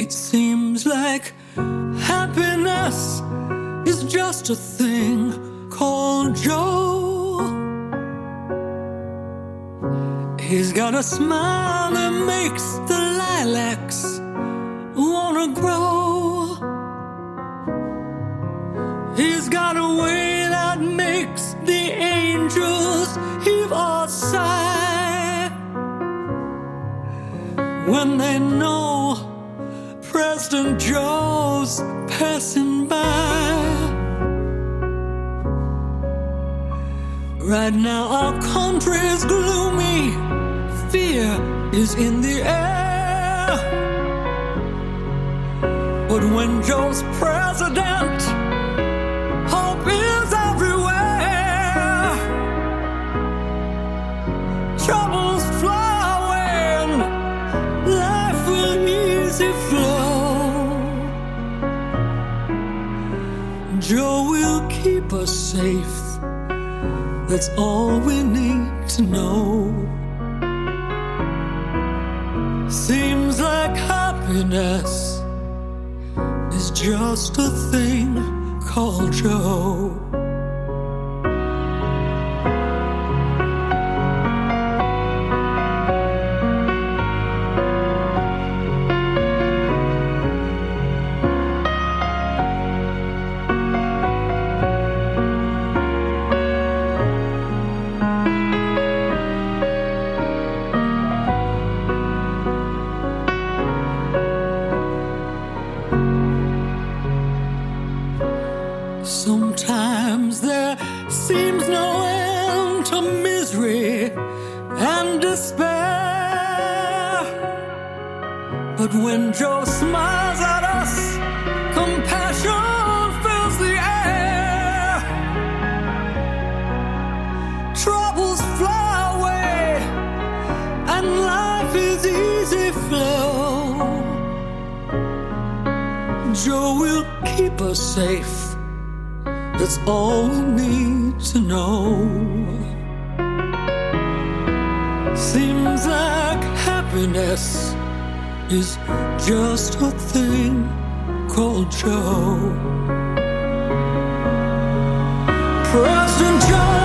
It seems like happiness is just a thing called Joe. He's got a smile that makes the lilacs wanna grow. He's got a way that makes the angels heave or sigh when they know President Joe's passing by. Right now our country is gloomy, fear is in the air. But when Joe's president, hope is everywhere. Troubles fly away and life will easy flow. Joe will keep us safe, that's all we need to know. Seems like happiness is just a thing called Joe. Sometimes there seems no end to misery and despair. But when Joe smiles at us, compassion fills the air. Troubles fly away and life is easy flow. Joe will keep us safe, that's all we need to know. Seems like happiness is just a thing called Joe. President Joe.